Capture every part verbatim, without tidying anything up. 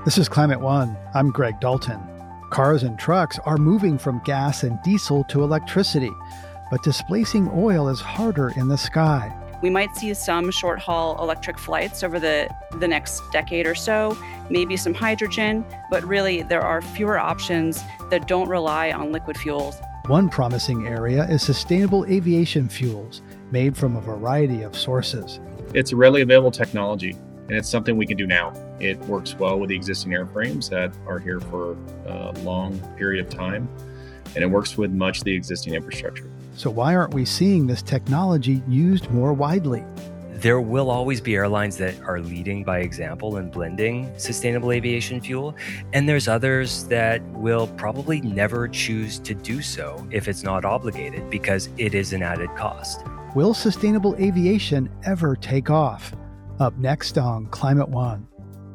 This is Climate One. I'm Greg Dalton. Cars and trucks are moving from gas and diesel to electricity, but displacing oil is harder in the sky. We might see some short-haul electric flights over the, the next decade or so, maybe some hydrogen, but really there are fewer options that don't rely on liquid fuels. One promising area is sustainable aviation fuels, made from a variety of sources. It's a readily available technology, and it's something we can do now. It works well with the existing airframes that are here for a long period of time, and it works with much of the existing infrastructure. So why aren't we seeing this technology used more widely? There will always be airlines that are leading by example in blending sustainable aviation fuel, and there's others that will probably never choose to do so if it's not obligated because it is an added cost. Will sustainable aviation ever take off? Up next on Climate One.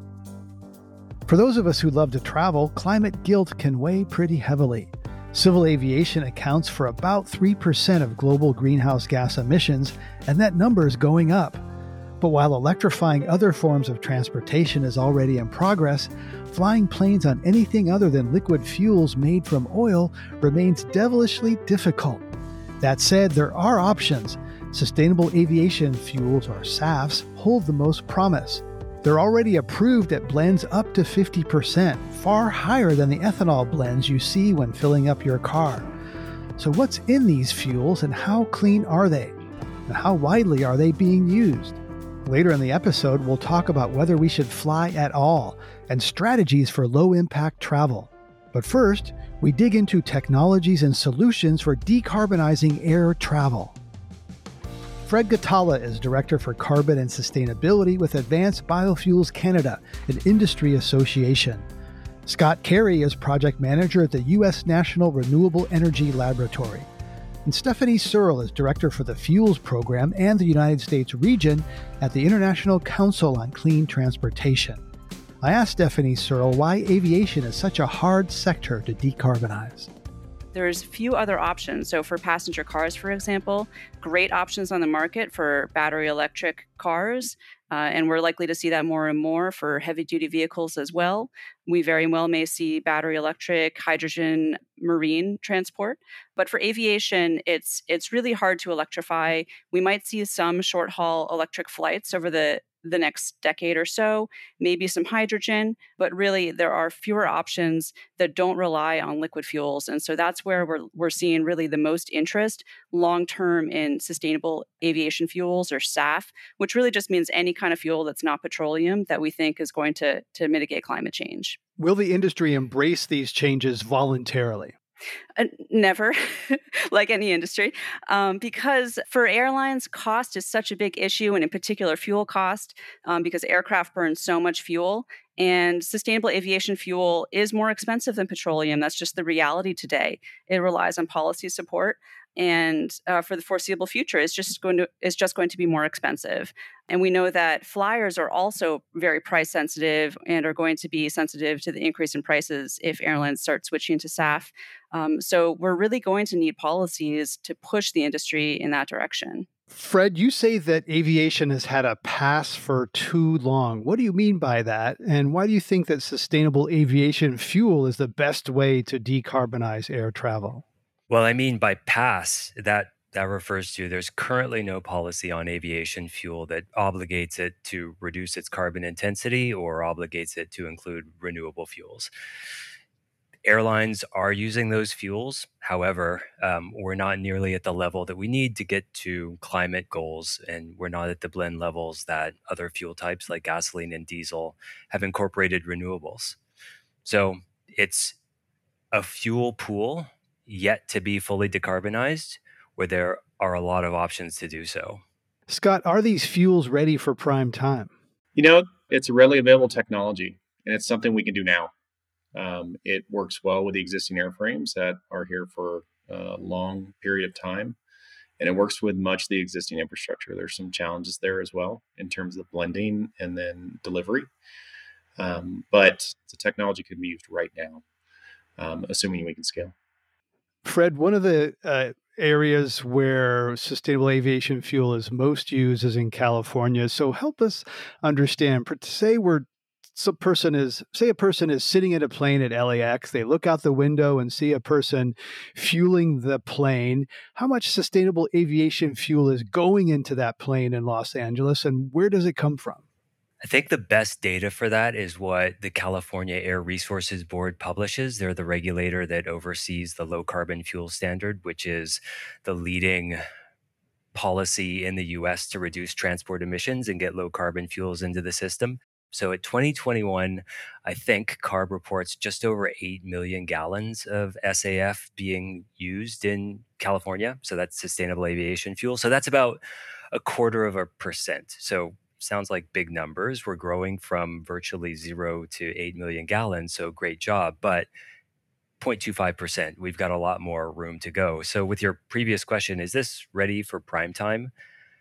For those of us who love to travel, climate guilt can weigh pretty heavily. Civil aviation accounts for about three percent of global greenhouse gas emissions, and that number is going up. But while electrifying other forms of transportation is already in progress, flying planes on anything other than liquid fuels made from oil remains devilishly difficult. That said, there are options. Sustainable aviation fuels, or S A Fs, hold the most promise. They're already approved at blends up to fifty percent, far higher than the ethanol blends you see when filling up your car. So what's in these fuels and how clean are they? And how widely are they being used? Later in the episode, we'll talk about whether we should fly at all and strategies for low-impact travel. But first, we dig into technologies and solutions for decarbonizing air travel. Fred Gatala is Director for Carbon and Sustainability with Advanced Biofuels Canada, an industry association. Scott Carey is Project Manager at the U S National Renewable Energy Laboratory. And Stephanie Searle is Director for the Fuels Program and the United States region at the International Council on Clean Transportation. I asked Stephanie Searle why aviation is such a hard sector to decarbonize. There's few other options. So for passenger cars, for example, great options on the market for battery electric cars. Uh, and we're likely to see that more and more for heavy duty vehicles as well. We very well may see battery electric, hydrogen, marine transport. But for aviation, it's it's really hard to electrify. We might see some short haul electric flights over the the next decade or so, maybe some hydrogen, but really there are fewer options that don't rely on liquid fuels. And so that's where we're we're seeing really the most interest long-term in sustainable aviation fuels, or S A F, which really just means any kind of fuel that's not petroleum that we think is going to, to mitigate climate change. Will the industry embrace these changes voluntarily? Uh, never, like any industry, um, because for airlines, cost is such a big issue, and in particular, fuel cost, um, because aircraft burn so much fuel. And sustainable aviation fuel is more expensive than petroleum. That's just the reality today. It relies on policy support, and uh, for the foreseeable future, it's just going to it's just going to be more expensive. And we know that flyers are also very price sensitive and are going to be sensitive to the increase in prices if airlines start switching to S A F. Um, so we're really going to need policies to push the industry in that direction. Fred, you say that aviation has had a pass for too long. What do you mean by that? And why do you think that sustainable aviation fuel is the best way to decarbonize air travel? Well, I mean by pass, that that refers to there's currently no policy on aviation fuel that obligates it to reduce its carbon intensity or obligates it to include renewable fuels. Airlines are using those fuels. However, um, we're not nearly at the level that we need to get to climate goals, and we're not at the blend levels that other fuel types like gasoline and diesel have incorporated renewables. So it's a fuel pool yet to be fully decarbonized, where there are a lot of options to do so. Scott, are these fuels ready for prime time? You know, it's a readily available technology, and it's something we can do now. Um, it works well with the existing airframes that are here for a long period of time, and it works with much of the existing infrastructure. There's some challenges there as well in terms of blending and then delivery, um, but the technology could be used right now, um, assuming we can scale. Fred, one of the uh, areas where sustainable aviation fuel is most used is in California. So help us understand, say we're some person is, say a person is sitting in a plane at L A X, they look out the window and see a person fueling the plane. How much sustainable aviation fuel is going into that plane in Los Angeles, and where does it come from? I think the best data for that is what the California Air Resources Board publishes. They're the regulator that oversees the low carbon fuel standard, which is the leading policy in the U S to reduce transport emissions and get low carbon fuels into the system. So at twenty twenty-one, I think CARB reports just over eight million gallons of S A F being used in California. So that's sustainable aviation fuel. So that's about a quarter of a percent. So sounds like big numbers. We're growing from virtually zero to eight million gallons. So great job. But zero point two five percent, we've got a lot more room to go. So with your previous question, is this ready for prime time?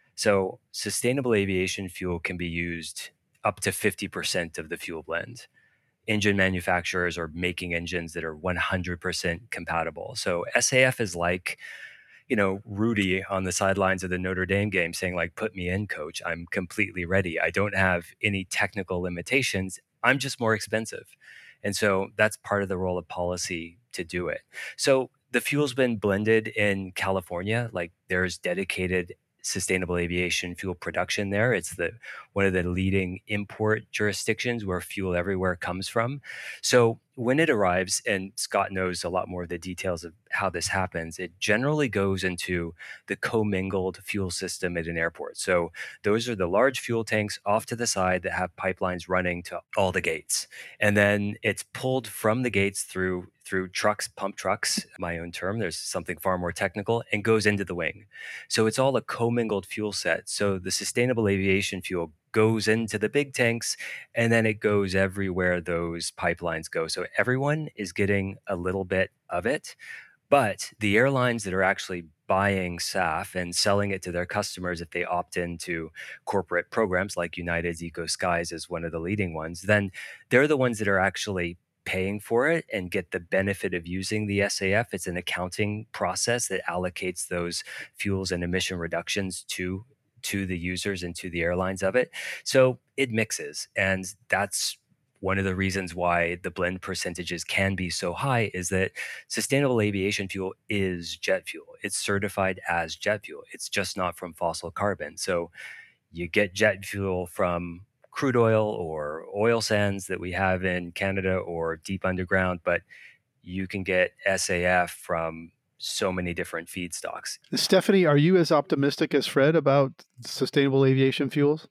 So sustainable aviation fuel can be used up to fifty percent of the fuel blend. Engine manufacturers are making engines that are one hundred percent compatible. So S A F is like, you know, Rudy on the sidelines of the Notre Dame game saying like, put me in, coach. I'm completely ready. I don't have any technical limitations. I'm just more expensive. And so that's part of the role of policy to do it. So the fuel's been blended in California, like there's dedicated sustainable aviation fuel production there. It's the one of the leading import jurisdictions where fuel everywhere comes from. So when it arrives, and Scott knows a lot more of the details of how this happens, it generally goes into the commingled fuel system at an airport. So those are the large fuel tanks off to the side that have pipelines running to all the gates. And then it's pulled from the gates through through trucks, pump trucks, my own term, there's something far more technical, and goes into the wing. So it's all a commingled fuel set. So the sustainable aviation fuel goes into the big tanks, and then it goes everywhere those pipelines go. So everyone is getting a little bit of it. But the airlines that are actually buying S A F and selling it to their customers, if they opt into corporate programs like United's Eco Skies is one of the leading ones, then they're the ones that are actually paying for it and get the benefit of using the S A F. It's an accounting process that allocates those fuels and emission reductions to to the users and to the airlines of it. So it mixes. And that's one of the reasons why the blend percentages can be so high is that sustainable aviation fuel is jet fuel. It's certified as jet fuel. It's just not from fossil carbon. So you get jet fuel from crude oil or oil sands that we have in Canada or deep underground, but you can get S A F from so many different feedstocks. Stephanie, are you as optimistic as Fred about sustainable aviation fuels?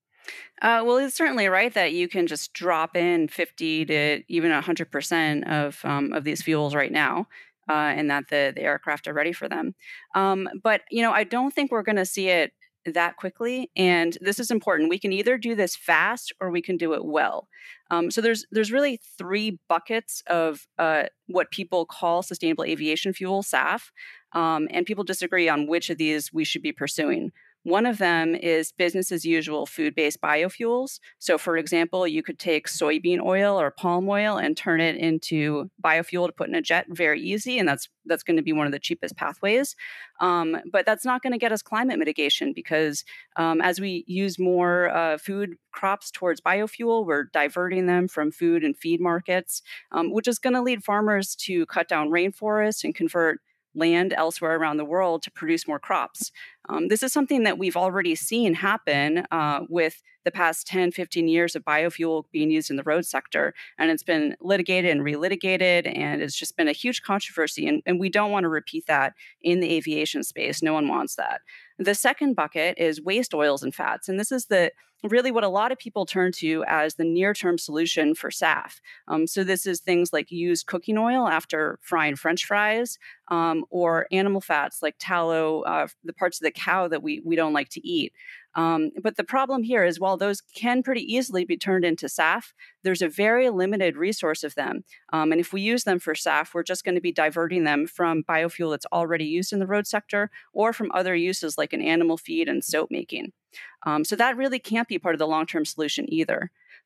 Uh, well, it's certainly right that you can just drop in fifty to even one hundred percent of um, of these fuels right now, uh, and that the, the aircraft are ready for them. Um, but, you know, I don't think we're going to see it that quickly. And this is important. We can either do this fast or we can do it well. Um, so there's there's really three buckets of uh, what people call sustainable aviation fuel, S A F, um, and people disagree on which of these we should be pursuing. One of them is business as usual food-based biofuels. So for example, you could take soybean oil or palm oil and turn it into biofuel to put in a jet very easy. And that's that's going to be one of the cheapest pathways. Um, but that's not going to get us climate mitigation because um, as we use more uh, food crops towards biofuel, we're diverting them from food and feed markets, um, which is going to lead farmers to cut down rainforests and convert land elsewhere around the world to produce more crops. Um, this is something that we've already seen happen uh, with the past ten, fifteen years of biofuel being used in the road sector. And it's been litigated and relitigated, and it's just been a huge controversy. And, and we don't want to repeat that in the aviation space. No one wants that. The second bucket is waste oils and fats. And this is the really what a lot of people turn to as the near-term solution for S A F. Um, so this is things like used cooking oil after frying French fries, um, or animal fats like tallow, uh, the parts of the cow that we we don't like to eat. Um, but the problem here is while those can pretty easily be turned into S A F, there's a very limited resource of them. Um, and if we use them for S A F, we're just going to be diverting them from biofuel that's already used in the road sector or from other uses like in animal feed and soap making. Um, so that really can't be part of the long-term solution either.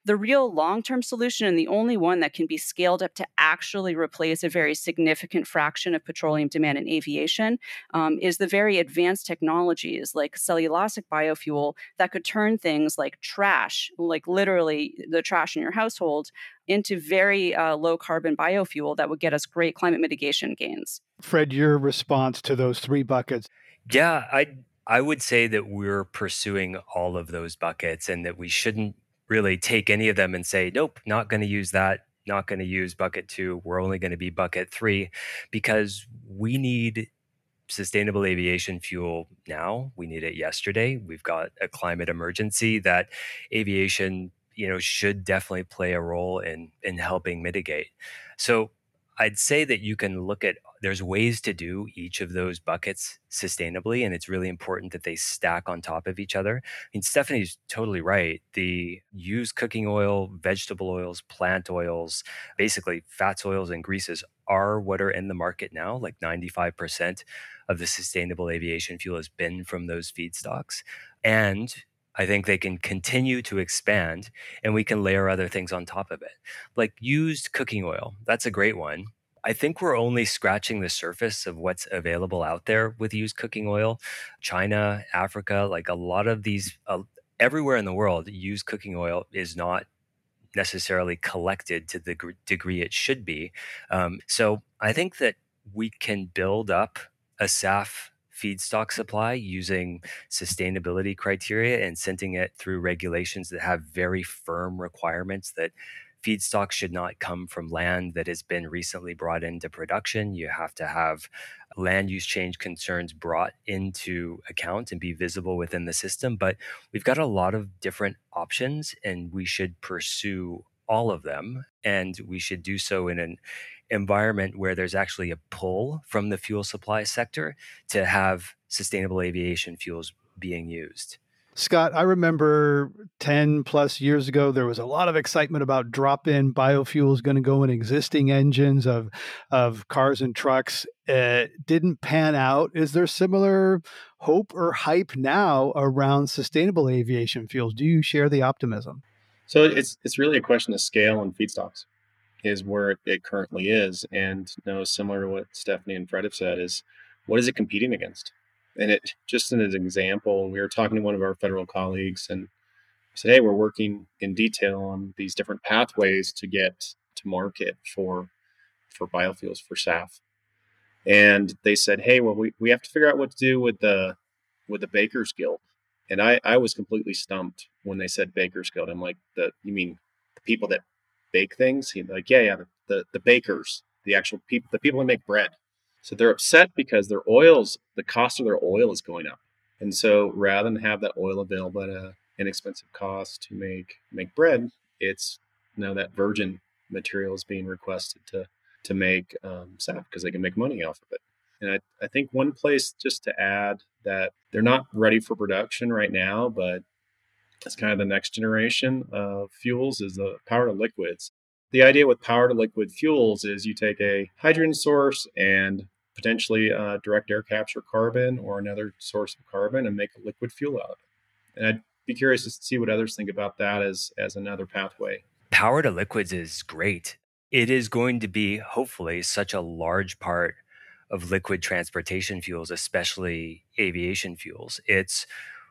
The real long term solution, and the only one that can be scaled up to actually replace a very significant fraction of petroleum demand in aviation, um, is the very advanced technologies like cellulosic biofuel that could turn things like trash, like literally the trash in your household, into very uh, low carbon biofuel that would get us great climate mitigation gains. Fred, your response to those three buckets. Yeah, I I would say that we're pursuing all of those buckets and that we shouldn't really take any of them and say, nope, not going to use that, not going to use bucket two, we're only going to be bucket three, because we need sustainable aviation fuel now. We need it yesterday. We've got a climate emergency that aviation, you know, should definitely play a role in in helping mitigate. So I'd say that you can look at there's ways to do each of those buckets sustainably, and it's really important that they stack on top of each other. I mean, Stephanie's totally right. The used cooking oil, vegetable oils, plant oils, basically fats, oils, and greases are what are in the market now. Like ninety-five percent of the sustainable aviation fuel has been from those feedstocks. And I think they can continue to expand and we can layer other things on top of it. Like used cooking oil, that's a great one. I think we're only scratching the surface of what's available out there with used cooking oil. China, Africa, like a lot of these, uh, everywhere in the world, used cooking oil is not necessarily collected to the gr- degree it should be. Um, so I think that we can build up a S A F feedstock supply using sustainability criteria and sending it through regulations that have very firm requirements that feedstock should not come from land that has been recently brought into production. You have to have land use change concerns brought into account and be visible within the system. But we've got a lot of different options and we should pursue all of them. And we should do so in an environment where there's actually a pull from the fuel supply sector to have sustainable aviation fuels being used. Scott, I remember ten plus years ago, there was a lot of excitement about drop-in biofuels going to go in existing engines of, of cars and trucks. It didn't pan out. Is there similar hope or hype now around sustainable aviation fuels? Do you share the optimism? So it's it's really a question of scale and feedstocks is where it, it currently is. And you know, similar to what Stephanie and Fred have said, is what is it competing against? And it just as an example, we were talking to one of our federal colleagues and said, hey, we're working in detail on these different pathways to get to market for for biofuels for S A F. And they said, hey, well, we, we have to figure out what to do with the with the Bakers Guild. And I, I was completely stumped when they said Bakers Guild. I'm like, the you mean the people that bake things? He's like, yeah, yeah, the, the, the bakers, the actual people, the people that make bread. So they're upset because their oils, the cost of their oil is going up. And so rather than have that oil available at an inexpensive cost to make make bread, it's now that virgin material is being requested to to make um, S A F because they can make money off of it. And I, I think one place just to add that they're not ready for production right now, but it's kind of the next generation of fuels is the power to liquids. The idea with power to liquid fuels is you take a hydrogen source and potentially uh, direct air capture carbon or another source of carbon and make a liquid fuel out of it. And I'd be curious to see what others think about that as, as another pathway. Power to liquids is great. It is going to be, hopefully, such a large part of liquid transportation fuels, especially aviation fuels. It's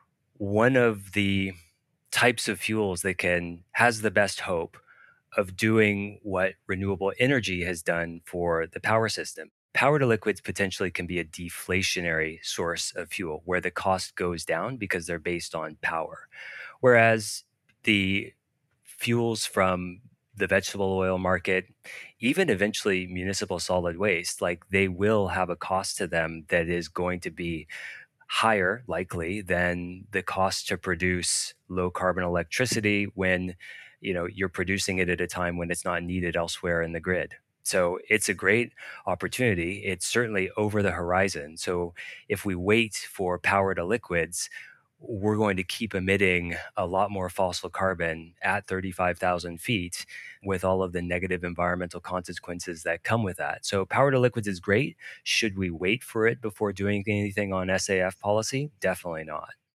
one of the types of fuels that can has the best hope of doing what renewable energy has done for the power system. Power to liquids potentially can be a deflationary source of fuel where the cost goes down because they're based on power. Whereas the fuels from the vegetable oil market, even eventually municipal solid waste, like they will have a cost to them that is going to be higher likely than the cost to produce low carbon electricity when you know you're producing it at a time when it's not needed elsewhere in the grid. So it's a great opportunity. It's certainly over the horizon. So if we wait for power to liquids, we're going to keep emitting a lot more fossil carbon at thirty-five thousand feet with all of the negative environmental consequences that come with that. So power to liquids is great. Should we wait for it before doing anything on S A F policy? Definitely not.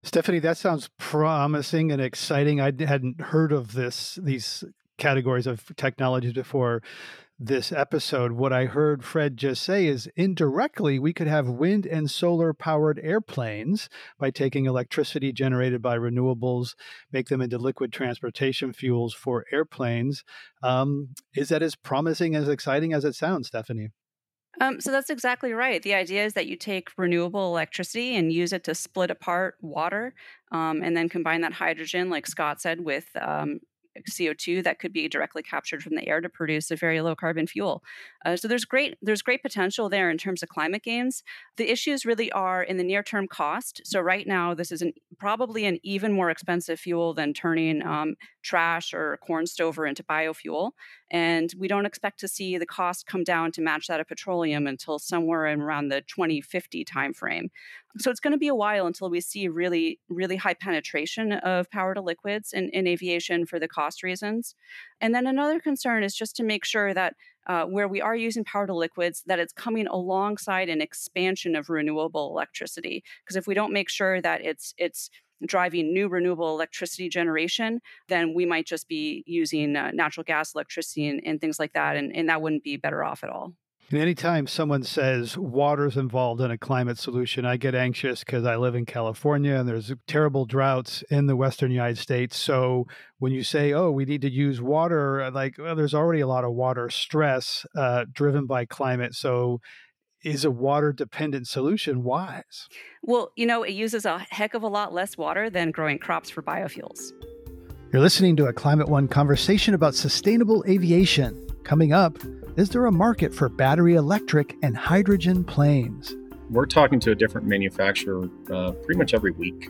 Stephanie, that sounds promising and exciting. I hadn't heard of this, these categories of technologies before this episode. What I heard Fred just say is indirectly, we could have wind and solar powered airplanes by taking electricity generated by renewables, make them into liquid transportation fuels for airplanes. Um, is that as promising, as exciting as it sounds, Stephanie? Um, so that's exactly right. The idea is that you take renewable electricity and use it to split apart water, um, and then combine that hydrogen, like Scott said, with um, C O two that could be directly captured from the air to produce a very low carbon fuel. Uh, so there's great there's great potential there in terms of climate gains. The issues really are in the near term cost. So right now, this is an, probably an even more expensive fuel than turning um, trash or corn stover into biofuel. And we don't expect to see the cost come down to match that of petroleum until somewhere in around the twenty fifty timeframe. So it's going to be a while until we see really, really high penetration of power to liquids in, in aviation for the cost reasons. And then another concern is just to make sure that uh, where we are using power to liquids, that it's coming alongside an expansion of renewable electricity. Because if we don't make sure that it's it's driving new renewable electricity generation, then we might just be using uh, natural gas electricity and, and things like that. And, and that wouldn't be better off at all. And anytime someone says water's involved in a climate solution, I get anxious because I live in California and there's terrible droughts in the Western United States. So when you say, oh, we need to use water, like, well, there's already a lot of water stress uh, driven by climate. So is a water-dependent solution wise? Well, you know, it uses a heck of a lot less water than growing crops for biofuels. You're listening to a Climate One conversation about sustainable aviation. Coming up, is there a market for battery electric and hydrogen planes? We're talking to a different manufacturer uh, pretty much every week,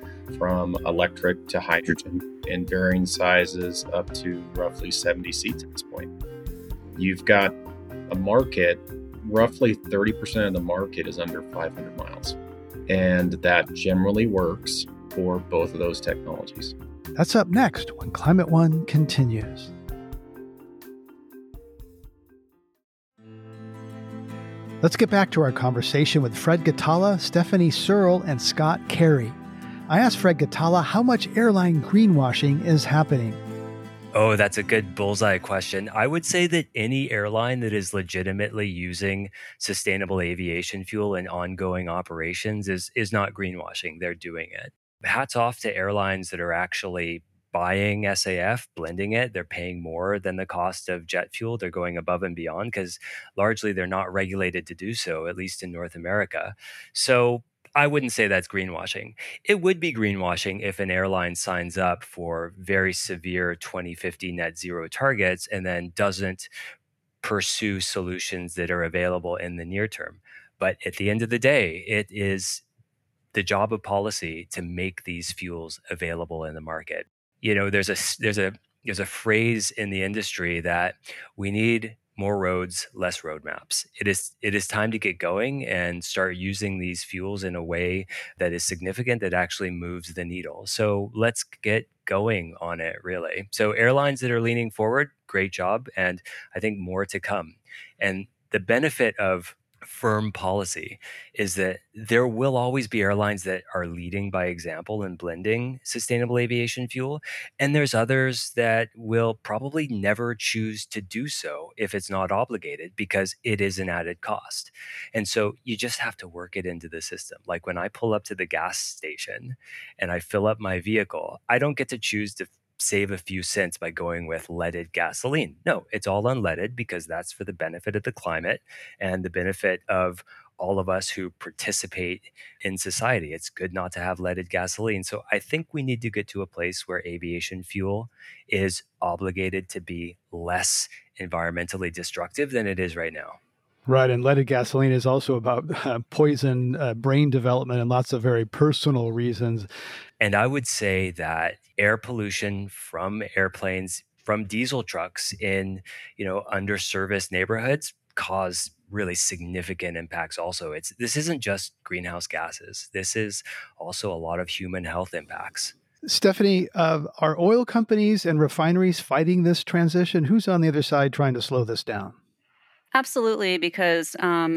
from electric to hydrogen in varying sizes up to roughly seventy seats at this point. You've got a market, roughly thirty percent of the market is under five hundred miles. And that generally works for both of those technologies. That's up next when Climate One continues. Let's get back to our conversation with Fred Gitala, Stephanie Searle, and Scott Carey. I asked Fred Gitala how much airline greenwashing is happening. Oh, that's a good bullseye question. I would say that any airline that is legitimately using sustainable aviation fuel in ongoing operations is is not greenwashing. They're doing it. Hats off to airlines that are actually buying S A F, blending it. They're paying more than the cost of jet fuel. They're going above and beyond because largely they're not regulated to do so, at least in North America. So I wouldn't say that's greenwashing. It would be greenwashing if an airline signs up for very severe twenty fifty net zero targets and then doesn't pursue solutions that are available in the near term. But at the end of the day, it is the job of policy to make these fuels available in the market. You know, there's a there's a there's a phrase in the industry that we need more roads, less roadmaps. It is it is time to get going and start using these fuels in a way that is significant, that actually moves the needle. So let's get going on it, really. So airlines that are leaning forward, great job, and I think more to come. And the benefit of firm policy is that there will always be airlines that are leading by example in blending sustainable aviation fuel. And there's others that will probably never choose to do so if it's not obligated because it is an added cost. And so you just have to work it into the system. Like when I pull up to the gas station and I fill up my vehicle, I don't get to choose to save a few cents by going with leaded gasoline. No, it's all unleaded because that's for the benefit of the climate and the benefit of all of us who participate in society. It's good not to have leaded gasoline. So I think we need to get to a place where aviation fuel is obligated to be less environmentally destructive than it is right now. Right. And leaded gasoline is also about uh, poison, uh, brain development, and lots of very personal reasons. And I would say that air pollution from airplanes, from diesel trucks in, you know, underserviced neighborhoods cause really significant impacts also. It's this isn't just greenhouse gases. This is also a lot of human health impacts. Stephanie, uh, are oil companies and refineries fighting this transition? Who's on the other side trying to slow this down? Absolutely, because um,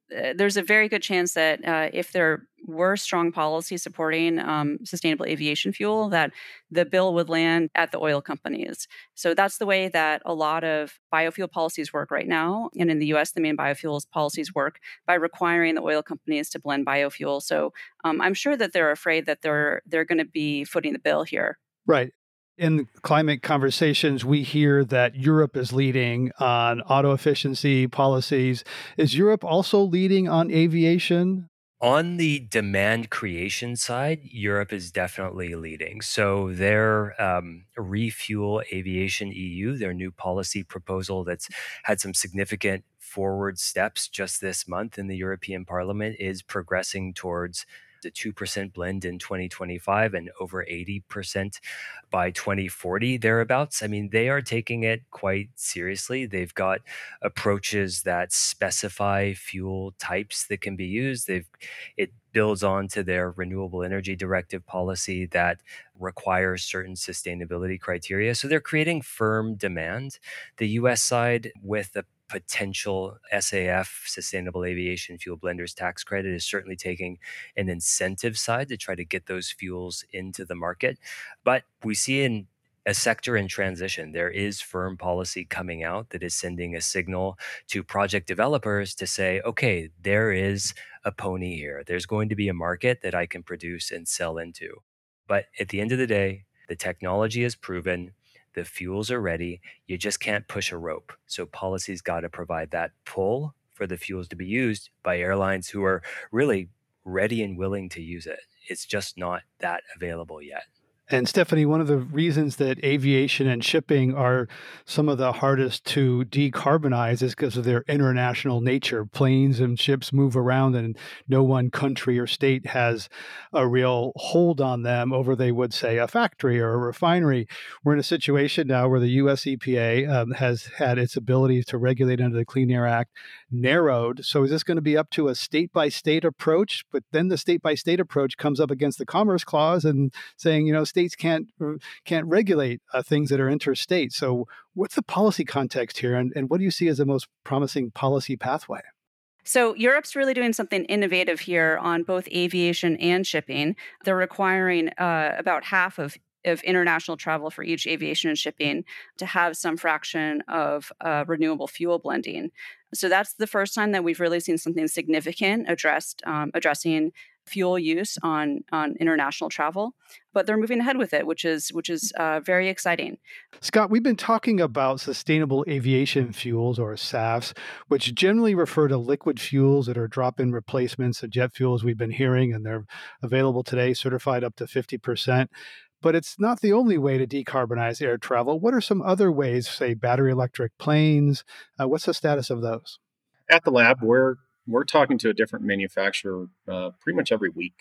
uh, there's a very good chance that uh, if there were strong policy supporting um, sustainable aviation fuel, that the bill would land at the oil companies. So that's the way that a lot of biofuel policies work right now. And in the U S, the main biofuels policies work by requiring the oil companies to blend biofuel. So um, I'm sure that they're afraid that they're they're going to be footing the bill here. Right. In climate conversations, we hear that Europe is leading on auto efficiency policies. Is Europe also leading on aviation? On the demand creation side, Europe is definitely leading. So their um, Refuel Aviation E U, their new policy proposal that's had some significant forward steps just this month in the European Parliament, is progressing towards the two percent blend in twenty twenty-five and over eighty percent by twenty forty, thereabouts. I mean, they are taking it quite seriously. They've got approaches that specify fuel types that can be used. They've it builds on to their renewable energy directive policy that requires certain sustainability criteria. So they're creating firm demand. The U S side, with the potential S A F, Sustainable Aviation Fuel Blenders Tax Credit, is certainly taking an incentive side to try to get those fuels into the market. But we see in a sector in transition, there is firm policy coming out that is sending a signal to project developers to say, okay, there is a pony here. There's going to be a market that I can produce and sell into. But at the end of the day, the technology is proven. The fuels are ready. You just can't push a rope. So policy's got to provide that pull for the fuels to be used by airlines who are really ready and willing to use it. It's just not that available yet. And Stephanie, one of the reasons that aviation and shipping are some of the hardest to decarbonize is because of their international nature. Planes and ships move around, and no one country or state has a real hold on them over, they would say, a factory or a refinery. We're in a situation now where the U S E P A um, has had its ability to regulate under the Clean Air Act narrowed. So is this going to be up to a state-by-state approach? But then the state-by-state approach comes up against the Commerce Clause and saying, you know, states can't can't regulate uh, things that are interstate. So what's the policy context here, and, and what do you see as the most promising policy pathway? So Europe's really doing something innovative here on both aviation and shipping. They're requiring uh, about half of of international travel for each aviation and shipping to have some fraction of uh, renewable fuel blending. So that's the first time that we've really seen something significant addressed um, addressing fuel use on on international travel, but they're moving ahead with it, which is which is uh, very exciting. Scott, we've been talking about sustainable aviation fuels, or S A Fs, which generally refer to liquid fuels that are drop-in replacements of jet fuels we've been hearing, and they're available today, certified up to fifty percent. But it's not the only way to decarbonize air travel. What are some other ways, say battery electric planes? Uh, what's the status of those? At the lab, we're we're talking to a different manufacturer uh, pretty much every week,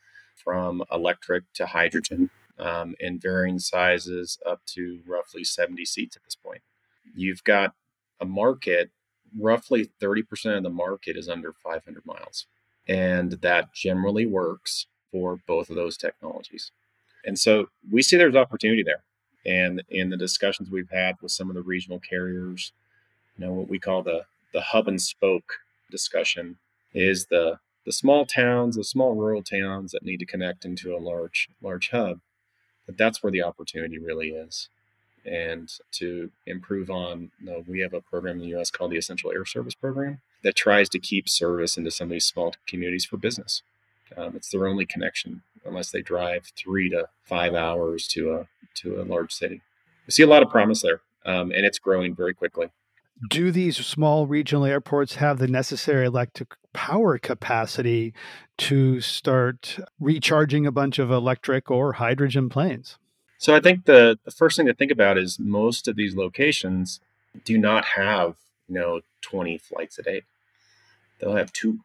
from electric to hydrogen, um, in varying sizes up to roughly seventy seats at this point. You've got a market, roughly thirty percent of the market is under five hundred miles. And that generally works for both of those technologies. And so we see there's opportunity there. And in the discussions we've had with some of the regional carriers, you know, what we call the, the hub and spoke discussion is the the small towns, the small rural towns that need to connect into a large large hub. But that's where the opportunity really is. And to improve on, you know, we have a program in the U S called the Essential Air Service Program that tries to keep service into some of these small communities for business. Um, it's their only connection unless they drive three to five hours to a to a large city. We see a lot of promise there, um, and it's growing very quickly. Do these small regional airports have the necessary electric power capacity to start recharging a bunch of electric or hydrogen planes? So I think the, the first thing to think about is most of these locations do not have, you know, twenty flights a day. They'll have two.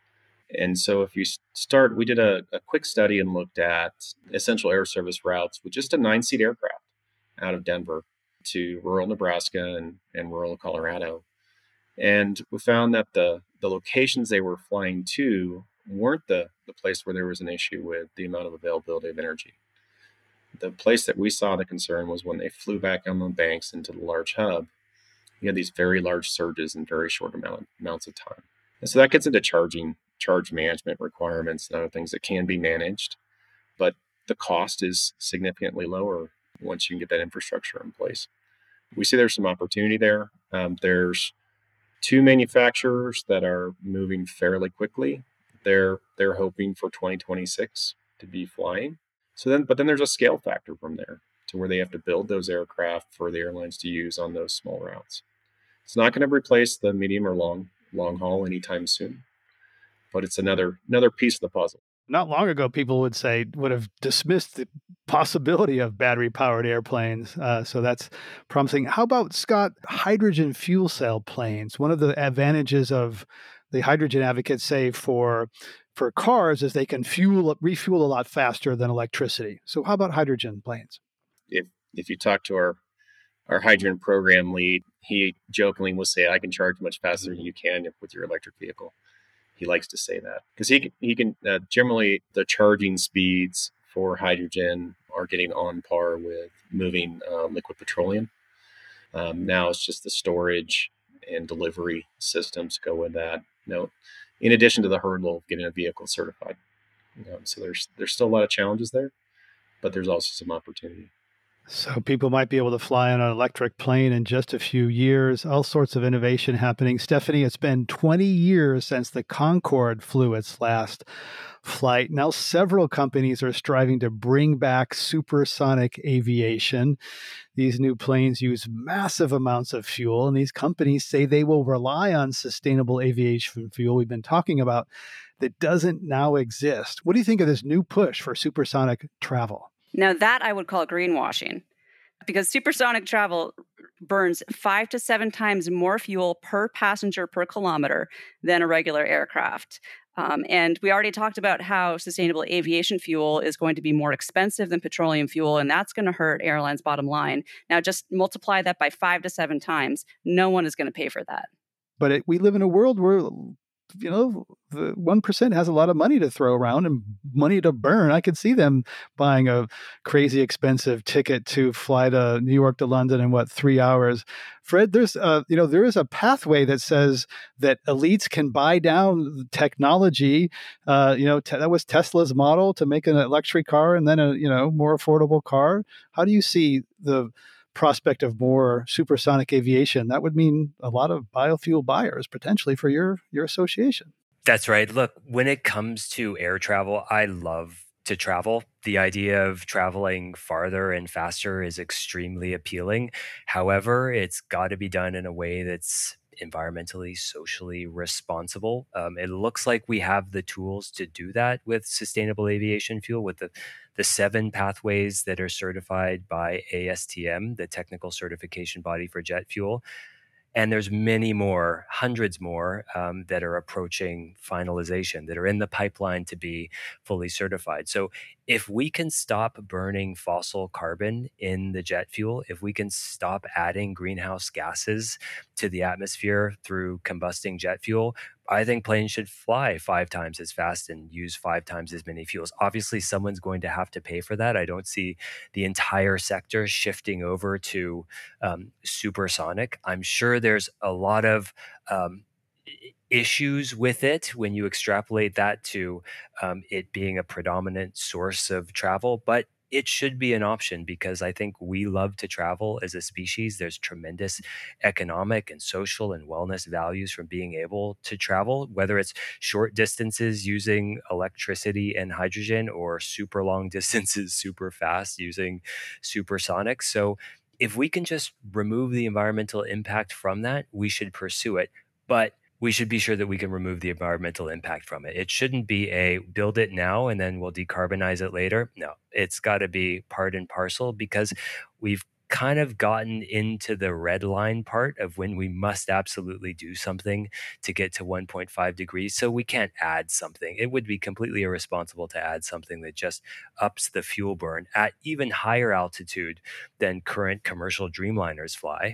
And so if you start, we did a, a quick study and looked at essential air service routes with just a nine-seat aircraft out of Denver to rural Nebraska and, and rural Colorado. And we found that the, the locations they were flying to weren't the, the place where there was an issue with the amount of availability of energy. The place that we saw the concern was when they flew back on the banks into the large hub, you had these very large surges in very short amount, amounts of time. And so that gets into charging, charge management requirements and other things that can be managed, but the cost is significantly lower once you can get that infrastructure in place. We see there's some opportunity there. Um, there's two manufacturers that are moving fairly quickly. They're they're hoping for twenty twenty-six to be flying. So then, but then there's a scale factor from there to where they have to build those aircraft for the airlines to use on those small routes. It's not going to replace the medium or long long haul anytime soon, but it's another another piece of the puzzle. Not long ago, people would say would have dismissed the possibility of battery-powered airplanes. Uh, so that's promising. How about, Scott, hydrogen fuel cell planes? One of the advantages of the hydrogen advocates say for for cars is they can fuel refuel a lot faster than electricity. So how about hydrogen planes? If if you talk to our our hydrogen program lead, he jokingly will say, "I can charge much faster than you can with your electric vehicle." He likes to say that because he can, he can uh, generally the charging speeds for hydrogen are getting on par with moving uh, liquid petroleum. Um, now it's just the storage and delivery systems go with that. You know, in addition to the hurdle of getting a vehicle certified. You know, so there's there's still a lot of challenges there, but there's also some opportunity. So people might be able to fly on an electric plane in just a few years. All sorts of innovation happening. Stephanie, it's been twenty years since the Concorde flew its last flight. Now several companies are striving to bring back supersonic aviation. These new planes use massive amounts of fuel, and these companies say they will rely on sustainable aviation fuel we've been talking about that doesn't now exist. What do you think of this new push for supersonic travel? Now, that I would call greenwashing, because supersonic travel burns five to seven times more fuel per passenger per kilometer than a regular aircraft. Um, and we already talked about how sustainable aviation fuel is going to be more expensive than petroleum fuel, and that's going to hurt airlines' bottom line. Now, just multiply that by five to seven times. No one is going to pay for that. But it, we live in a world where, you know, the one percent has a lot of money to throw around and money to burn. I could see them buying a crazy expensive ticket to fly to New York to London in, what, three hours. Fred, there's a, you know, there is a pathway that says that elites can buy down technology. Uh, you know, te- that was Tesla's model to make an electric car and then a, you know, more affordable car. How do you see the prospect of more supersonic aviation? That would mean a lot of biofuel buyers potentially for your your association. That's right. Look, when it comes to air travel, I love to travel. The idea of traveling farther and faster is extremely appealing. However, it's got to be done in a way that's environmentally, socially responsible. Um, it looks like we have the tools to do that with sustainable aviation fuel, with the, the seven pathways that are certified by A S T M, the technical certification body for jet fuel. And there's many more, hundreds more um, that are approaching finalization, that are in the pipeline to be fully certified. So if we can stop burning fossil carbon in the jet fuel, if we can stop adding greenhouse gases to the atmosphere through combusting jet fuel, I think planes should fly five times as fast and use five times as many fuels. Obviously, someone's going to have to pay for that. I don't see the entire sector shifting over to um, supersonic. I'm sure there's a lot of um, issues with it when you extrapolate that to um, it being a predominant source of travel, but it should be an option because I think we love to travel as a species. There's tremendous economic and social and wellness values from being able to travel, whether it's short distances using electricity and hydrogen or super long distances super fast using supersonic. So if we can just remove the environmental impact from that, we should pursue it. But we should be sure that we can remove the environmental impact from it. It shouldn't be a build it now and then we'll decarbonize it later. No, it's got to be part and parcel because we've kind of gotten into the red line part of when we must absolutely do something to get to one point five degrees. So we can't add something. It would be completely irresponsible to add something that just ups the fuel burn at even higher altitude than current commercial Dreamliners fly.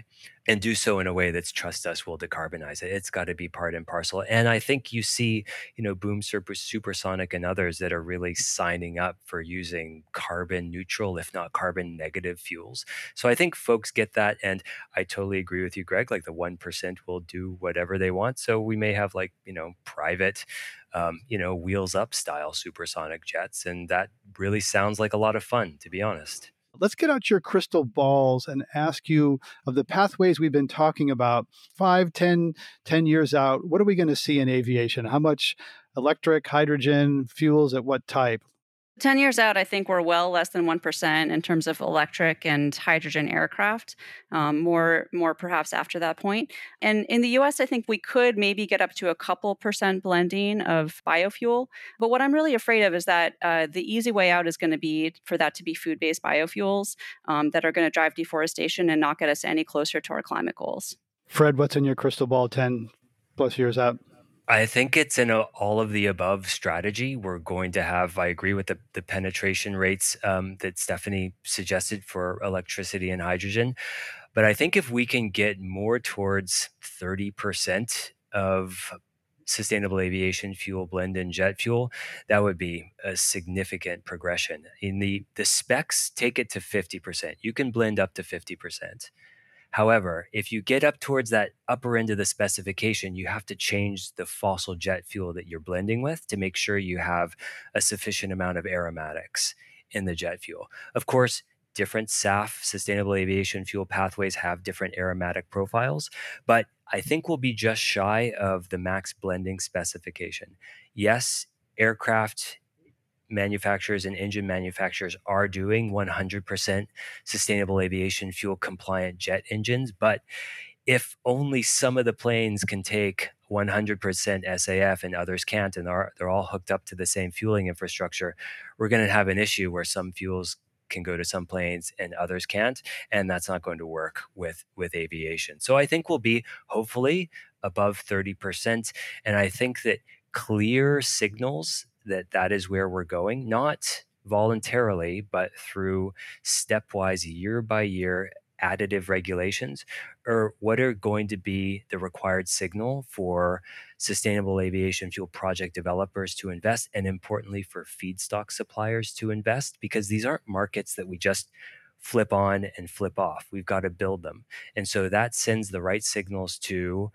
and do so in a way that's trust us, will decarbonize it. It's got to be part and parcel. And I think you see, you know, Boom Super, Supersonic and others that are really signing up for using carbon neutral, if not carbon negative fuels. So I think folks get that. And I totally agree with you, Greg. Like the one percent will do whatever they want. So we may have like, you know, private, um, you know, wheels up style supersonic jets. And that really sounds like a lot of fun, to be honest. Let's get out your crystal balls and ask you of the pathways we've been talking about, five, ten, ten years out, what are we going to see in aviation? How much electric, hydrogen, fuels at what type? ten years out, I think we're well less than one percent in terms of electric and hydrogen aircraft, um, more, more perhaps after that point. And in the U S, I think we could maybe get up to a couple percent blending of biofuel. But what I'm really afraid of is that uh, the easy way out is going to be for that to be food-based biofuels um, that are going to drive deforestation and not get us any closer to our climate goals. Fred, what's in your crystal ball ten plus years out? I think it's in a, all of the above strategy. We're going to have, I agree with the, the penetration rates um, that Stephanie suggested for electricity and hydrogen. But I think if we can get more towards thirty percent of sustainable aviation fuel blend in jet fuel, that would be a significant progression. In the, the specs, take it to fifty percent. You can blend up to fifty percent. However, if you get up towards that upper end of the specification, you have to change the fossil jet fuel that you're blending with to make sure you have a sufficient amount of aromatics in the jet fuel. Of course, different S A F, sustainable aviation fuel pathways, have different aromatic profiles, but I think we'll be just shy of the max blending specification. Yes, aircraft manufacturers and engine manufacturers are doing one hundred percent sustainable aviation fuel compliant jet engines. But if only some of the planes can take one hundred percent S A F and others can't, and they're, they're all hooked up to the same fueling infrastructure, we're going to have an issue where some fuels can go to some planes and others can't. And that's not going to work with, with aviation. So I think we'll be hopefully above thirty percent. And I think that clear signals that that is where we're going, not voluntarily, but through stepwise, year by year additive regulations, or what are going to be the required signal for sustainable aviation fuel project developers to invest, and importantly for feedstock suppliers to invest, because these aren't markets that we just flip on and flip off. We've got to build them. And so that sends the right signals to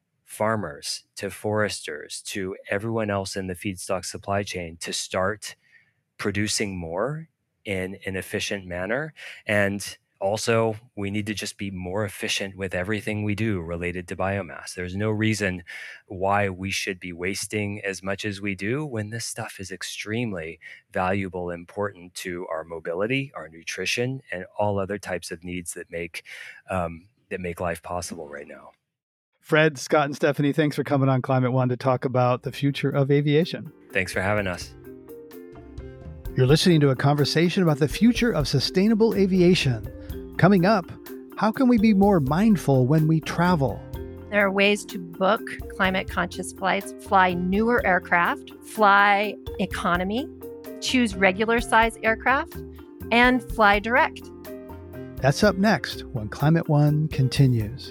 farmers, to foresters, to everyone else in the feedstock supply chain to start producing more in an efficient manner. And also, we need to just be more efficient with everything we do related to biomass. There's no reason why we should be wasting as much as we do when this stuff is extremely valuable, important to our mobility, our nutrition, and all other types of needs that make um, that make life possible right now. Fred, Scott, and Stephanie, thanks for coming on Climate One to talk about the future of aviation. Thanks for having us. You're listening to a conversation about the future of sustainable aviation. Coming up, how can we be more mindful when we travel? There are ways to book climate-conscious flights, fly newer aircraft, fly economy, choose regular-size aircraft, and fly direct. That's up next when Climate One continues.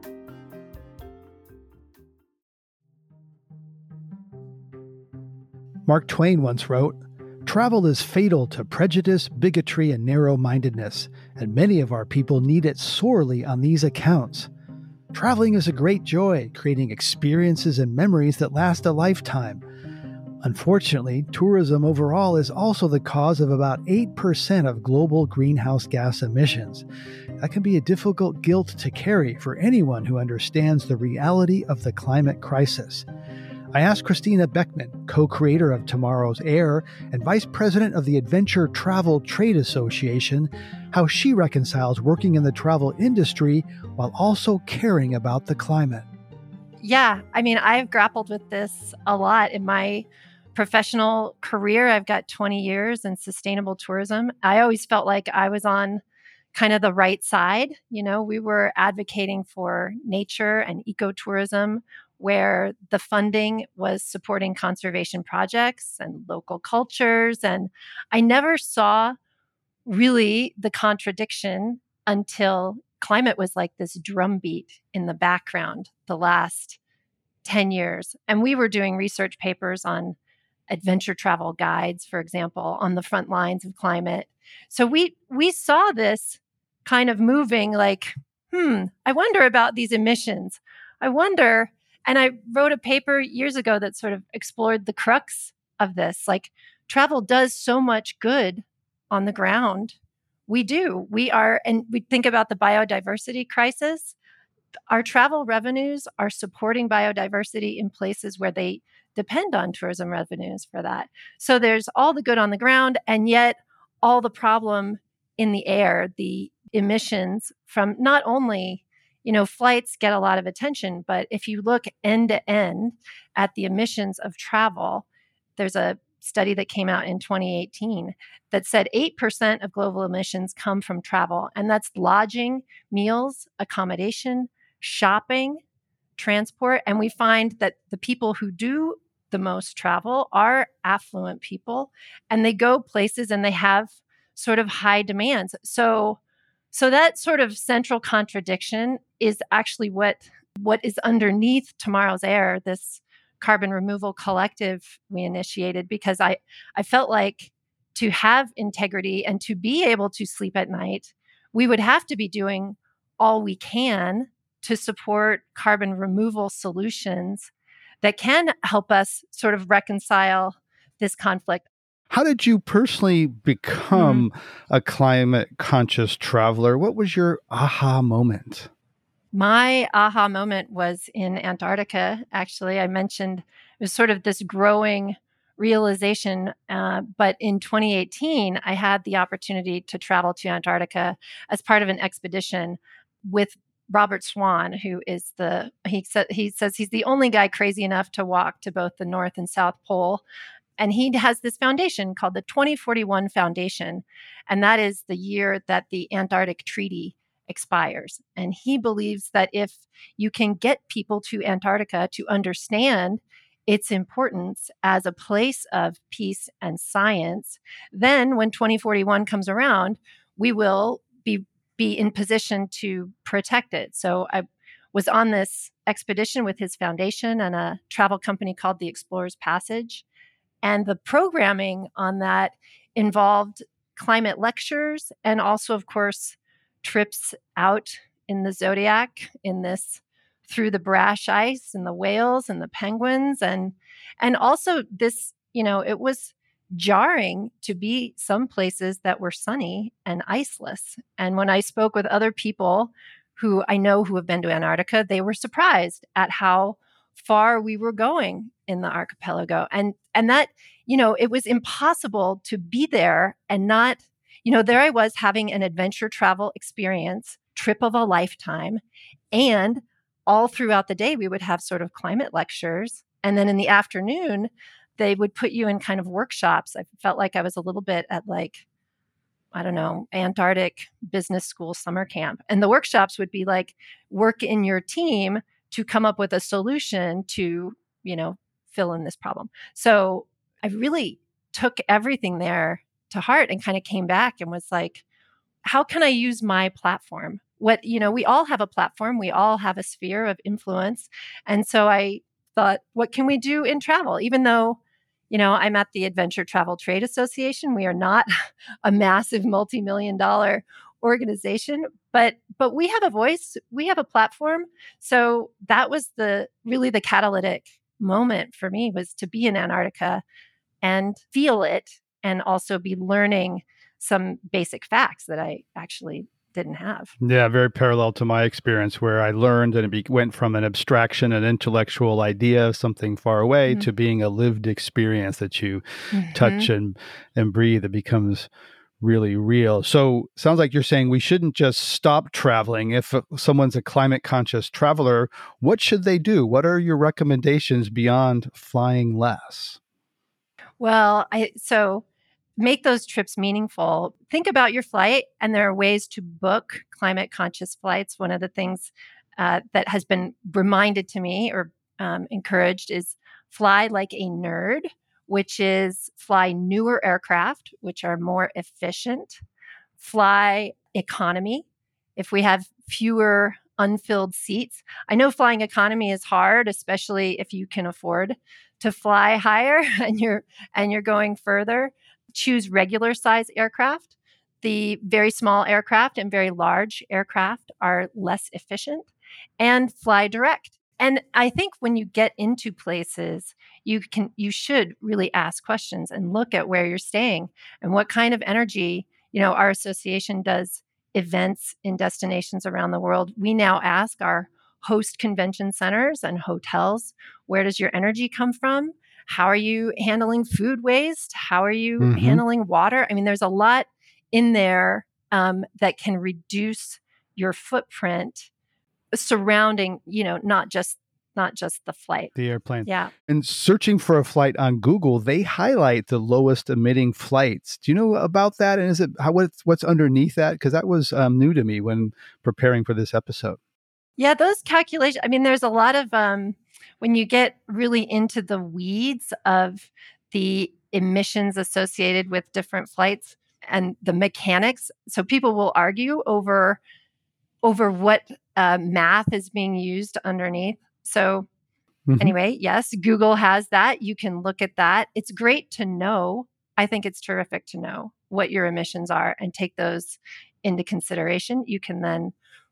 Mark Twain once wrote, "Travel is fatal to prejudice, bigotry, and narrow-mindedness, and many of our people need it sorely on these accounts. Traveling is a great joy, creating experiences and memories that last a lifetime. Unfortunately, tourism overall is also the cause of about eight percent of global greenhouse gas emissions. That can be a difficult guilt to carry for anyone who understands the reality of the climate crisis." I asked Christina Beckman, co-creator of Tomorrow's Air and vice president of the Adventure Travel Trade Association, how she reconciles working in the travel industry while also caring about the climate. Yeah, I mean, I've grappled with this a lot in my professional career. I've got twenty years in sustainable tourism. I always felt like I was on kind of the right side. You know, we were advocating for nature and ecotourism, where the funding was supporting conservation projects and local cultures. And I never saw really the contradiction until climate was like this drumbeat in the background the last ten years. And we were doing research papers on adventure travel guides, for example, on the front lines of climate. So we we saw this kind of moving like, hmm, I wonder about these emissions. I wonder, and I wrote a paper years ago that sort of explored the crux of this. Like, travel does so much good on the ground. We do. We are, and we think about the biodiversity crisis. Our travel revenues are supporting biodiversity in places where they depend on tourism revenues for that. So there's all the good on the ground, and yet all the problem in the air, the emissions from not only, you know, flights get a lot of attention, but if you look end to end at the emissions of travel, there's a study that came out in twenty eighteen that said eight percent of global emissions come from travel. And that's lodging, meals, accommodation, shopping, transport. And we find that the people who do the most travel are affluent people, and they go places and they have sort of high demands. So, so that sort of central contradiction is actually what, what is underneath Tomorrow's Air, this carbon removal collective we initiated, because I, I felt like to have integrity and to be able to sleep at night, we would have to be doing all we can to support carbon removal solutions that can help us sort of reconcile this conflict. How did you personally become mm-hmm. a climate conscious traveler? What was your aha moment? My aha moment was in Antarctica, actually. I mentioned it was sort of this growing realization. Uh, but in twenty eighteen, I had the opportunity to travel to Antarctica as part of an expedition with Robert Swan, who is the, he, sa- he says he's the only guy crazy enough to walk to both the North and South Pole. And he has this foundation called the twenty forty-one Foundation. And that is the year that the Antarctic Treaty expires. And he believes that if you can get people to Antarctica to understand its importance as a place of peace and science, then when twenty forty-one comes around, we will be, be in position to protect it. So I was on this expedition with his foundation and a travel company called the Explorer's Passage. And the programming on that involved climate lectures and also, of course, trips out in the Zodiac, in this through the brash ice and the whales and the penguins. And, and also this, you know, it was jarring to be some places that were sunny and iceless. And when I spoke with other people who I know who have been to Antarctica, they were surprised at how far we were going in the archipelago. And, and that, you know, it was impossible to be there and not, you know, there I was having an adventure travel experience, trip of a lifetime. And all throughout the day, we would have sort of climate lectures. And then in the afternoon, they would put you in kind of workshops. I felt like I was a little bit at like, I don't know, Antarctic business school summer camp. And the workshops would be like, work in your team to come up with a solution to, you know, fill in this problem. So I really took everything there to heart and kind of came back and was like, how can I use my platform? What, you know, we all have a platform. We all have a sphere of influence. And so I thought, what can we do in travel? Even though, you know, I'm at the Adventure Travel Trade Association. We are not a massive multi-million dollar organization, but but we have a voice, we have a platform. So that was the really the catalytic moment for me, was to be in Antarctica and feel it, and also be learning some basic facts that I actually didn't have. Yeah, very parallel to my experience, where I learned and it be, went from an abstraction, an intellectual idea, something far away, mm-hmm. to being a lived experience that you mm-hmm. touch and, and breathe. It becomes really real. So sounds like you're saying we shouldn't just stop traveling. If someone's a climate conscious traveler, what should they do? What are your recommendations beyond flying less? Well, I so make those trips meaningful. Think about your flight, and there are ways to book climate conscious flights. One of the things uh, that has been reminded to me or um, encouraged is fly like a nerd, which is fly newer aircraft, which are more efficient, fly economy. If we have fewer unfilled seats. I know flying economy is hard, especially if you can afford to fly higher and you're and you're going further. Choose regular size aircraft. The very small aircraft and very large aircraft are less efficient, and fly direct. And I think when you get into places, you can you should really ask questions and look at where you're staying and what kind of energy. You know, our association does events in destinations around the world. We now ask our host convention centers and hotels, where does your energy come from? How are you handling food waste? How are you mm-hmm. handling water? I mean, there's a lot in there um, that can reduce your footprint surrounding, you know, not just not just the flight. The airplane. Yeah. And searching for a flight on Google, they highlight the lowest emitting flights. Do you know about that? And is it how what's, what's underneath that? Because that was um, new to me when preparing for this episode. Yeah, those calculations. I mean, there's a lot of um, when you get really into the weeds of the emissions associated with different flights and the mechanics. So people will argue over over what uh, math is being used underneath. So mm-hmm. anyway, yes, Google has that. You can look at that. It's great to know. I think it's terrific to know what your emissions are and take those into consideration. You can then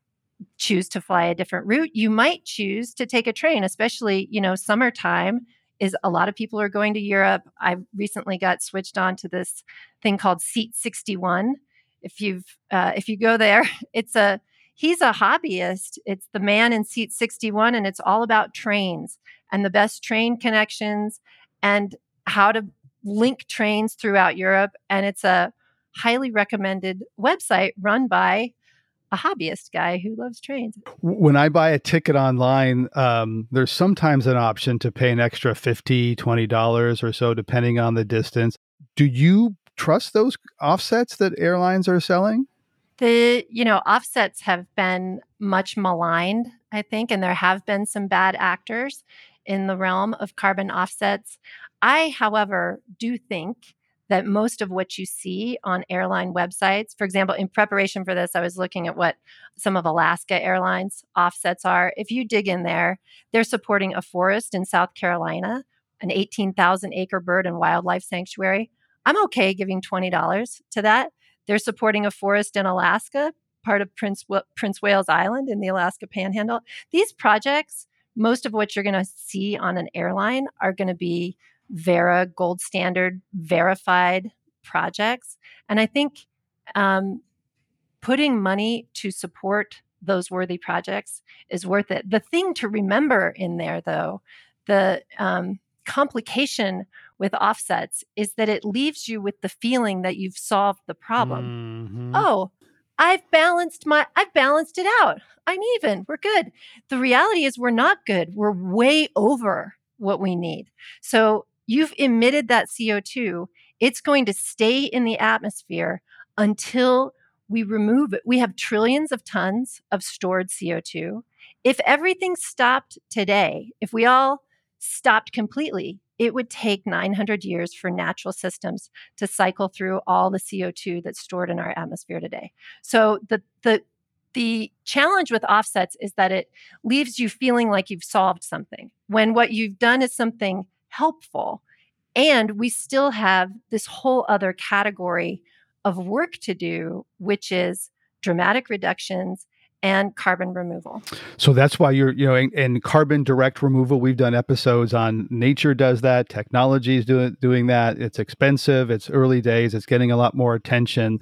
choose to fly a different route. You might choose to take a train, especially, you know, summertime is a lot of people are going to Europe. I recently got switched on to this thing called Seat sixty-one. If you've, uh, if you go there, it's a, he's a hobbyist. It's the man in seat sixty-one, and it's all about trains and the best train connections and how to link trains throughout Europe. And it's a highly recommended website run by a hobbyist guy who loves trains. When I buy a ticket online, um, there's sometimes an option to pay an extra fifty dollars, twenty dollars or so, depending on the distance. Do you trust those offsets that airlines are selling? The, you know, offsets have been much maligned, I think, and there have been some bad actors in the realm of carbon offsets. I, however, do think that most of what you see on airline websites, for example, in preparation for this, I was looking at what some of Alaska Airlines offsets are. If you dig in there, they're supporting a forest in South Carolina, an eighteen thousand acre bird and wildlife sanctuary. I'm okay giving twenty dollars to that. They're supporting a forest in Alaska, part of Prince, Prince Wales Island in the Alaska Panhandle. These projects, most of what you're going to see on an airline are going to be Verra gold standard verified projects. And I think um, putting money to support those worthy projects is worth it. The thing to remember in there, though, the um, complication with offsets is that it leaves you with the feeling that you've solved the problem. Mm-hmm. Oh, I've balanced my, I've balanced it out. I'm even, we're good. The reality is we're not good. We're way over what we need. So you've emitted that C O two. It's going to stay in the atmosphere until we remove it. We have trillions of tons of stored C O two. If everything stopped today, if we all stopped completely, it would take nine hundred years for natural systems to cycle through all the C O two that's stored in our atmosphere today. So the the the challenge with offsets is that it leaves you feeling like you've solved something when what you've done is something helpful. And we still have this whole other category of work to do, which is dramatic reductions and carbon removal. So that's why you're, you know, in, in carbon direct removal, we've done episodes on nature does that, technology is doing, doing that. It's expensive. It's early days. It's getting a lot more attention.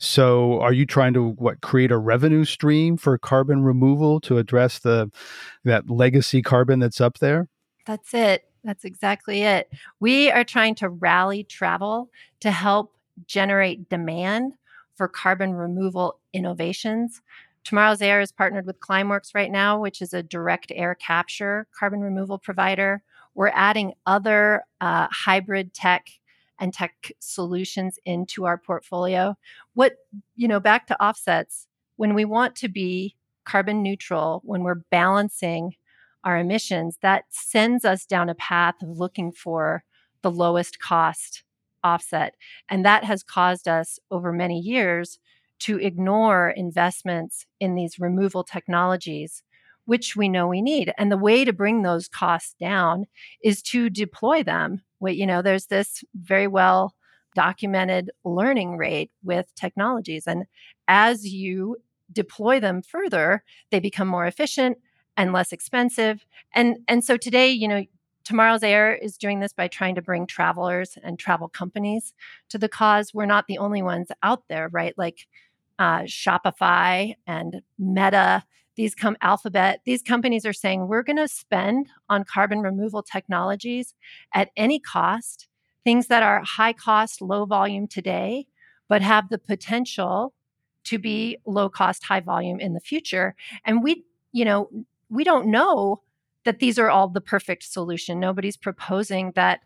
So are you trying to, what, create a revenue stream for carbon removal to address the, that legacy carbon that's up there? That's it. That's exactly it. We are trying to rally travel to help generate demand for carbon removal innovations. Tomorrow's Air is partnered with Climeworks right now, which is a direct air capture carbon removal provider. We're adding other uh, hybrid tech and tech solutions into our portfolio. What, you know, back to offsets, when we want to be carbon neutral, when we're balancing our emissions, that sends us down a path of looking for the lowest cost offset. And that has caused us over many years to ignore investments in these removal technologies, which we know we need. And the way to bring those costs down is to deploy them. You know, there's this very well documented learning rate with technologies. And as you deploy them further, they become more efficient and less expensive. And, and so today, you know, Tomorrow's Air is doing this by trying to bring travelers and travel companies to the cause. We're not the only ones out there, right? Like uh, Shopify and Meta, these come Alphabet, these companies are saying we're going to spend on carbon removal technologies at any cost, things that are high cost, low volume today, but have the potential to be low cost, high volume in the future. And we, you know, we don't know that these are all the perfect solution. Nobody's proposing that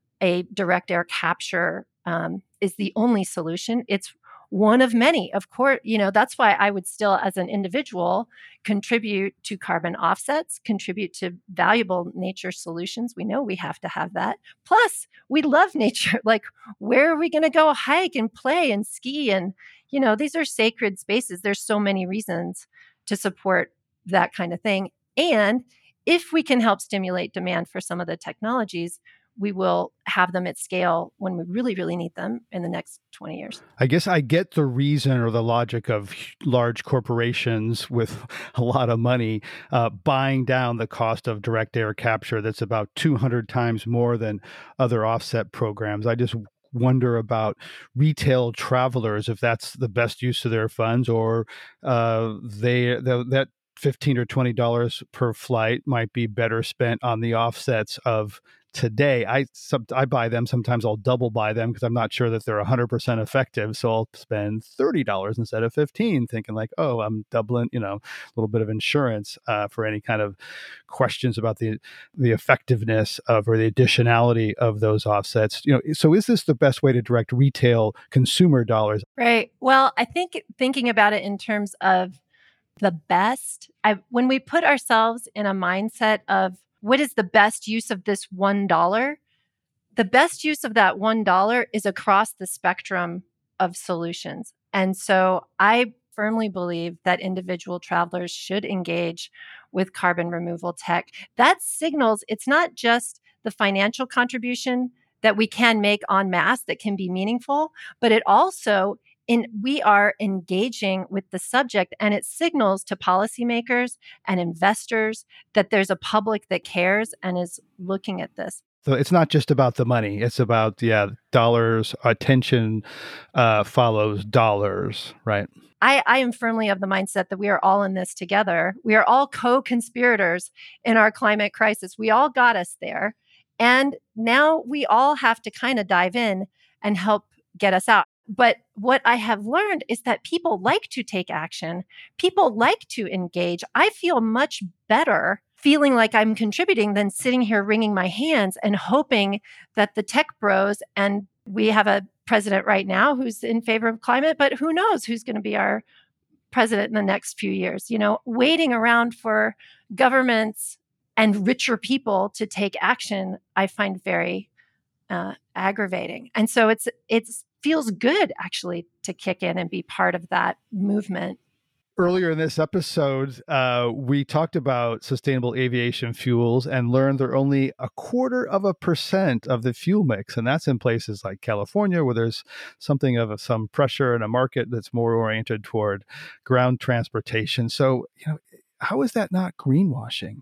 a direct air capture um, is the only solution. It's one of many. Of course, you know, that's why I would still, as an individual, contribute to carbon offsets, contribute to valuable nature solutions. We know we have to have that. Plus, we love nature. Like, where are we going to go hike and play and ski? And, you know, these are sacred spaces. There's so many reasons to support that kind of thing. And if we can help stimulate demand for some of the technologies, we will have them at scale when we really, really need them in the next twenty years. I guess I get the reason or the logic of large corporations with a lot of money uh, buying down the cost of direct air capture that's about two hundred times more than other offset programs. I just wonder about retail travelers, if that's the best use of their funds, or uh, they the, that fifteen or twenty dollars per flight might be better spent on the offsets of today. I some, I buy them. Sometimes I'll double buy them because I'm not sure that they're one hundred percent effective. So I'll spend thirty dollars instead of fifteen, thinking like, oh, I'm doubling, you know, a little bit of insurance uh, for any kind of questions about the the effectiveness of or the additionality of those offsets. You know, so is this the best way to direct retail consumer dollars? Right. Well, I think thinking about it in terms of the best, I, when we put ourselves in a mindset of what is the best use of this one dollar, the best use of that one dollar is across the spectrum of solutions. And so I firmly believe that individual travelers should engage with carbon removal tech. That signals it's not just the financial contribution that we can make en masse that can be meaningful, but it also in we are engaging with the subject, and it signals to policymakers and investors that there's a public that cares and is looking at this. So it's not just about the money. It's about, yeah, dollars, attention uh, follows dollars, right? I, I am firmly of the mindset that we are all in this together. We are all co-conspirators in our climate crisis. We all got us there. And now we all have to kind of dive in and help get us out. But what I have learned is that people like to take action. People like to engage. I feel much better feeling like I'm contributing than sitting here wringing my hands and hoping that the tech bros, and we have a president right now who's in favor of climate, but who knows who's going to be our president in the next few years, you know, waiting around for governments and richer people to take action, I find very uh, aggravating. And so it's it's feels good actually to kick in and be part of that movement. Earlier in this episode, uh, we talked about sustainable aviation fuels and learned they're only a quarter of a percent of the fuel mix. And that's in places like California, where there's something of a, some pressure in a market that's more oriented toward ground transportation. So, you know, how is that not greenwashing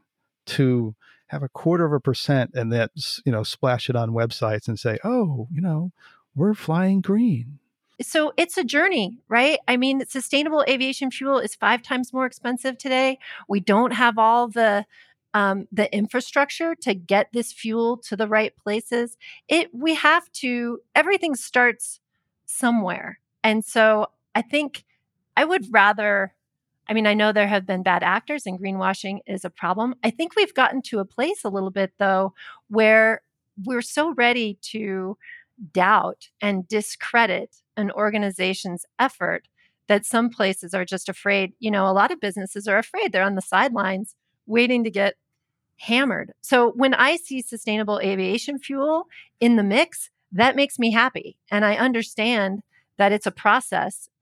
to have a quarter of a percent and that, you know, splash it on websites and say, oh, you know, we're flying green? So it's a journey, right? I mean, sustainable aviation fuel is five times more expensive today. We don't have all the um, the infrastructure to get this fuel to the right places. It we have to. Everything starts somewhere, and so I think I would rather. I mean, I know there have been bad actors, and greenwashing is a problem. I think we've gotten to a place a little bit though where we're so ready to doubt and discredit an organization's effort that some places are just afraid. You know, a lot of businesses are afraid. They're on the sidelines waiting to get hammered. So when I see sustainable aviation fuel in the mix, that makes me happy. And I understand that it's a process and it's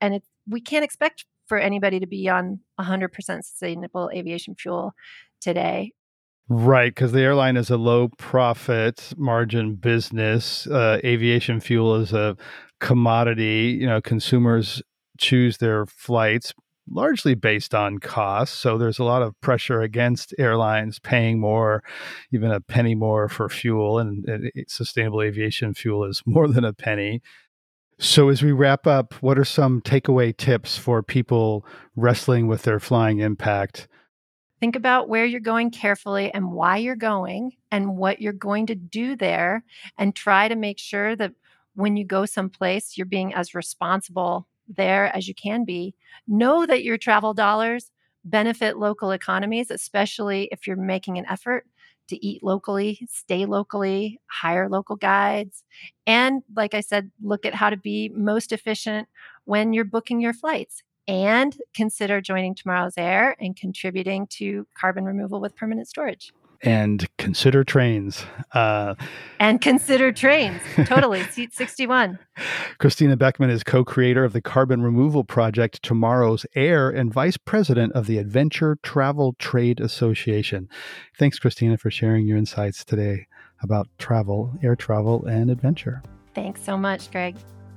we can't expect for anybody to be on one hundred percent sustainable aviation fuel today. Right, because the airline is a low profit margin business. Uh, aviation fuel is a commodity. You know, consumers choose their flights largely based on cost. So there's a lot of pressure against airlines paying more, even a penny more for fuel. And, and sustainable aviation fuel is more than a penny. So as we wrap up, what are some takeaway tips for people wrestling with their flying impact? Think about where you're going carefully and why you're going and what you're going to do there, and try to make sure that when you go someplace, you're being as responsible there as you can be. Know that your travel dollars benefit local economies, especially if you're making an effort to eat locally, stay locally, hire local guides. And like I said, look at how to be most efficient when you're booking your flights. And consider joining Tomorrow's Air and contributing to carbon removal with permanent storage. And consider trains. Uh, and consider trains. Totally. Seat sixty-one. Christina Beckman is co-creator of the carbon removal project Tomorrow's Air and vice president of the Adventure Travel Trade Association. Thanks, Christina, for sharing your insights today about travel, air travel, and adventure. Thanks so much, Greg.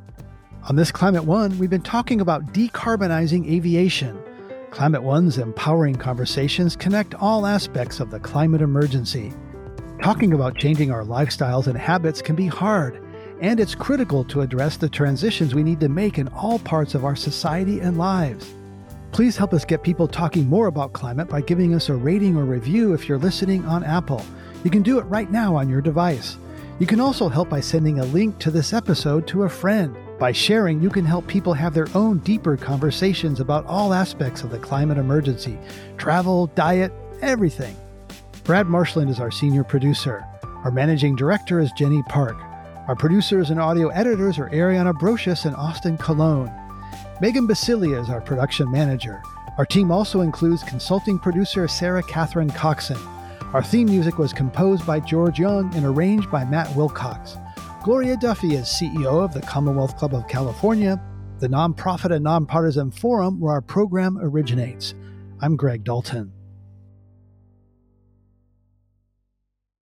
On this Climate One, we've been talking about decarbonizing aviation. Climate One's empowering conversations connect all aspects of the climate emergency. Talking about changing our lifestyles and habits can be hard, and it's critical to address the transitions we need to make in all parts of our society and lives. Please help us get people talking more about climate by giving us a rating or review if you're listening on Apple. You can do it right now on your device. You can also help by sending a link to this episode to a friend. By sharing, you can help people have their own deeper conversations about all aspects of the climate emergency, travel, diet, everything. Brad Marshland is our senior producer. Our managing director is Jenny Park. Our producers and audio editors are Ariana Brocious and Austin Colon. Megan Basilia is our production manager. Our team also includes consulting producer Sarah Catherine Coxon. Our theme music was composed by George Young and arranged by Matt Wilcox. Gloria Duffy is C E O of the Commonwealth Club of California, the nonprofit and nonpartisan forum where our program originates. I'm Greg Dalton.